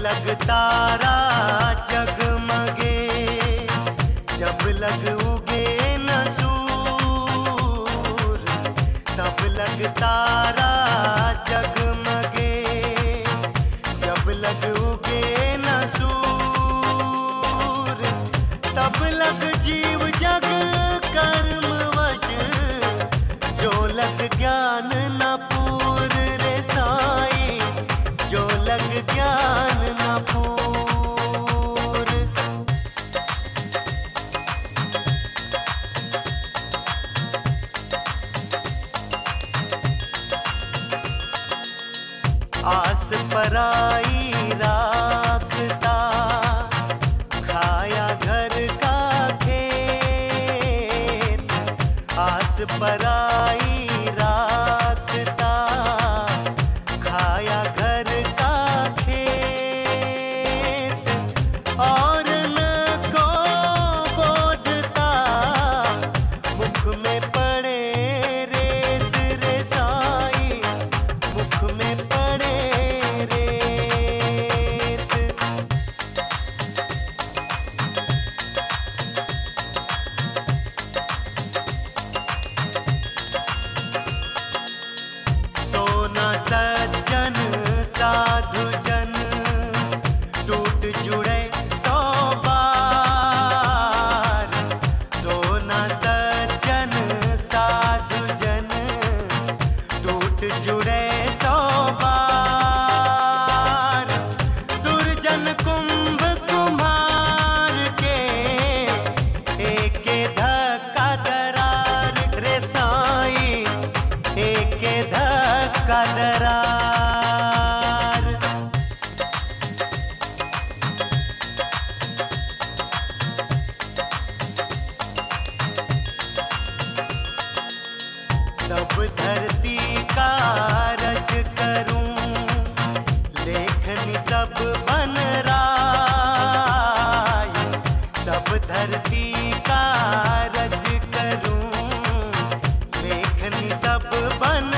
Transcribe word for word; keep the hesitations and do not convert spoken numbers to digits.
लग तारा जगमगे, जब लग उगे न सूर, तब लग तारा जगमगे, जब लग उगे न सूर, तब लग जीव जग कर्म वश, जो लग ज्ञान न पूर रे साई, जो लग ज्ञान न पूर। आस पराई राखता, खाया घर का खेत, आस पराई राखता, खाया घर का खेत, और न को बोधता, मुख में पड़े रेत रे साई, मुख में पड़े रेत। सोना सज्जन साधु जन, टूट जुड़े सौ बार, सोना सज्जन साधु जन, टूट जुड़े सौ बार, दुर्जन कुंभ कुम्हार के, एक धक्का दरार रे साई, एक धक्का दरार। सब धरती का रज करूं, लेखनी सब बन राय, सब धरती का रज करूं, लेखनी सब बन